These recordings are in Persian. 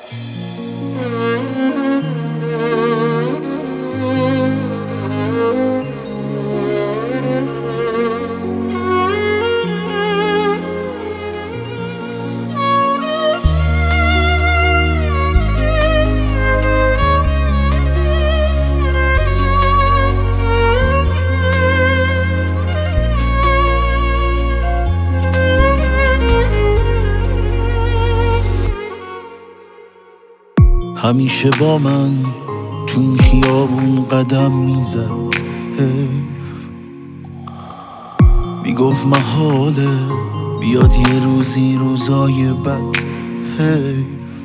همیشه با من تو این خیابون قدم میزد، حیف میگفت محاله بیاد یه روزی روزای بد، حیف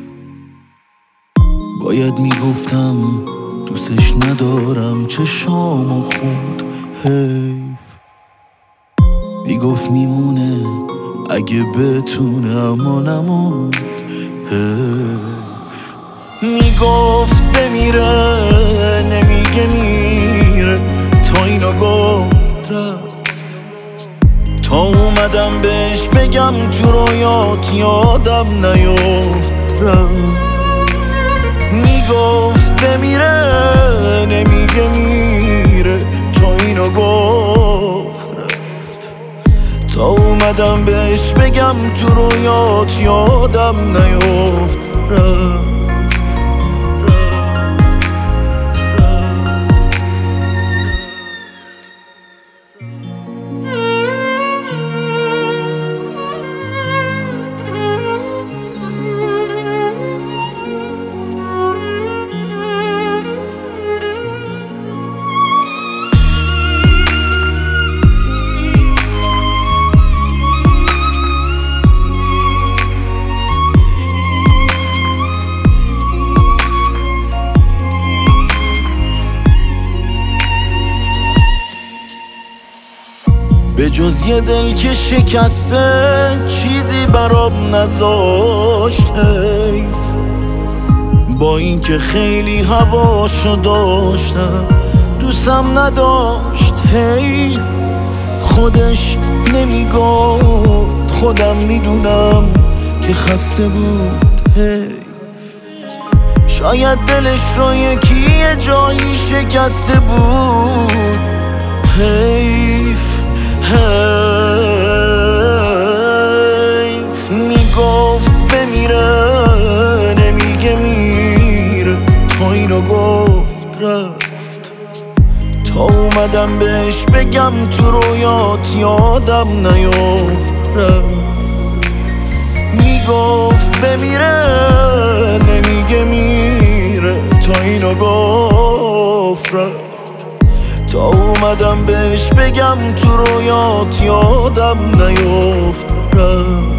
باید میگفتم دوستش ندارم چشامو خورد، حیف میگفت میمونه اگه بتونه اما نموند، حیف میگفت بمیره نمیگه میره، تا اینو گفت رفت، تا اومدم بهش بگم تو رویات یادم نیفت، رفت میگفت بمیره نمیگه میره، تا اینو گفت رفت، تا اومدم بهش بگم تو رویات یادم نیفت، رفت. به جز یه دل که شکسته چیزی برام نذاشت، حیف با این که خیلی هواشو داشتم دوستم نداشت، حیف خودش نمیگفت خودم میدونم که خسته بود، حیف شاید دلش رو یکی یه جایی شکسته بود، حیف حیف میگفت بمیره نمیگه میره، تا اینو گفت رفت، تا اومدم بهش بگم تو رویات یادم نیفت، رفت میگفت بمیره نمیگه میره، تا اینو گفت رفت، تا اومدم بهش بگم تو رویات یادم نیفت، رفت.